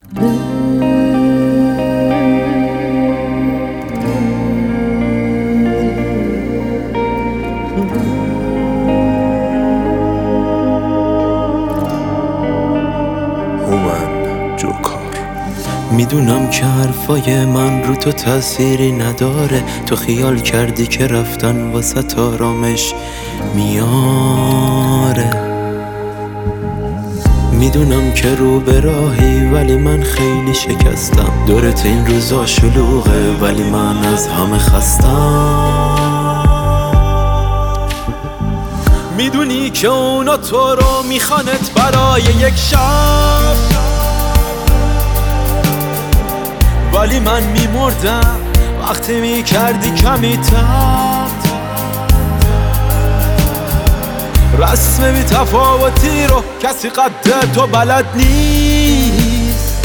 میدونم که حرفای من رو تو تأثیری نداره، تو خیال کردی که رفتن واسه آرامش میاره. میدونم که رو به راهی ولی من خیلی شکستم، دورت این روزا شلوغه ولی من از همه خستم. میدونی که اونا تو رو میخوانت برای یک شب، ولی من میمردم وقتی میکردی کمی تب. رسم بی تفاوتی رو کسی قد تو بلد نیست.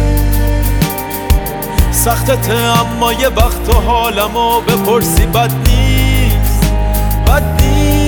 سختته اما یه وقت حالمو بپرسی بد نیست، بد نیست.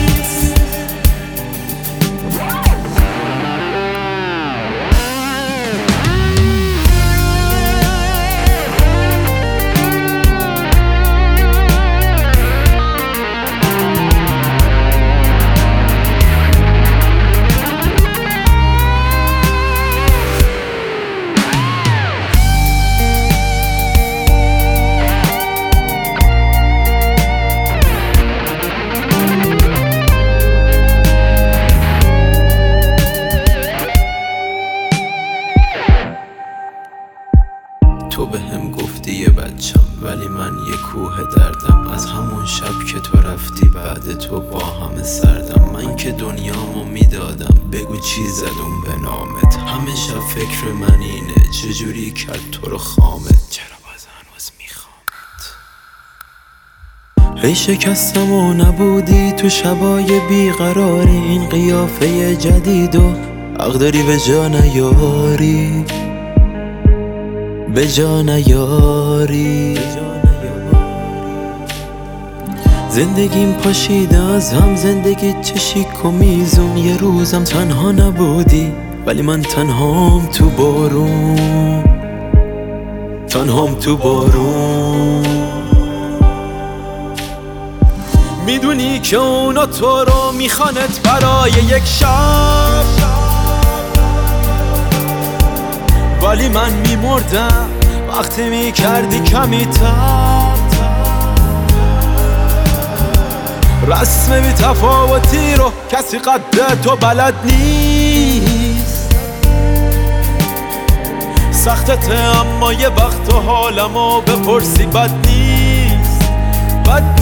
تو به هم گفتی یه بچم ولی من یه کوه دردم. از همون شب که تو رفتی بعد تو با همه سردم. من که دنیامو میدادم، بگو چی زدم به نامت. همه شب فکر من اینه چجوری کرد تو رو خامت. چرا باز هنوز میخوامت؟ هی شکستم و نبودی تو شبای بیقراری. این قیافه جدید و حق داری به جا نیاری، به جا نیاری. زندگیم پاشیده از هم، زندگی چشیک و میزون. یه روزم تنها نبودی ولی من تنهام تو بارون، تنهام تو بارون. میدونی که اونا تو رو میخوانت برای یک شب، ولی من میمردم وقتی میکردی کمی تب. رسم بی تفاوتی رو کسی قد تو بلد نیست. سختته اما یه وقت حالمو بپرسی بد نیست، بد